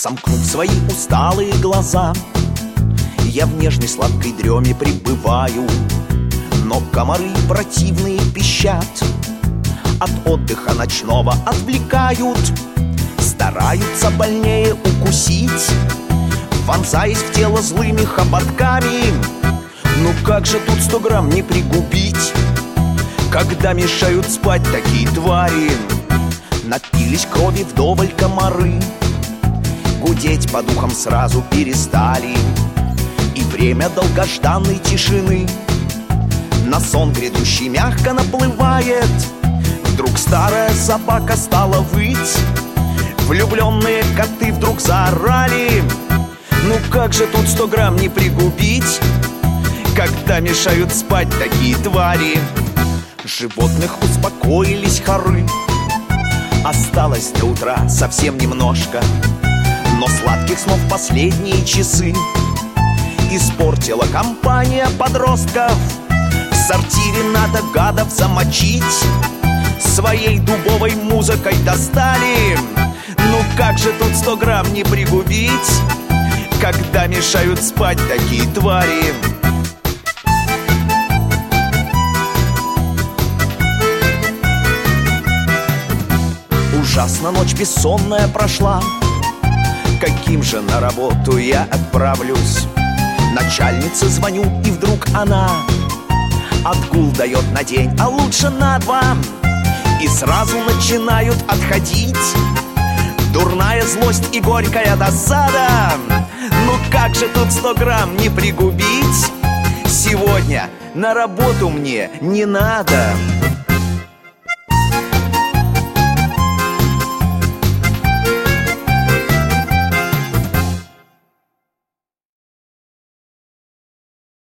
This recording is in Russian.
Сомкнув свои усталые глаза, я в нежной сладкой дреме пребываю, но комары противные пищат, от отдыха ночного отвлекают, стараются больнее укусить, вонзаясь в тело злыми хоботками. Ну как же тут 100 грамм не пригубить, когда мешают спать такие твари? Напились крови вдоволь комары, гудеть по духам сразу перестали, и время долгожданной тишины на сон грядущий мягко наплывает. Вдруг старая собака стала выть, влюбленные коты вдруг заорали. Ну как же тут 100 грамм не пригубить, когда мешают спать такие твари? Животных успокоились хоры, осталось до утра совсем немножко, но сладких снов последние часы испортила компания подростков. В сортире надо гадов замочить, своей дубовой музыкой достали. Ну как же тут 100 грамм не пригубить, когда мешают спать такие твари? Ужасно ночь бессонная прошла, каким же на работу я отправлюсь? Начальнице звоню, и вдруг она отгул дает на день, а лучше на 2, и сразу начинают отходить дурная злость и горькая досада. Ну как же тут 100 грамм не пригубить, сегодня на работу мне не надо.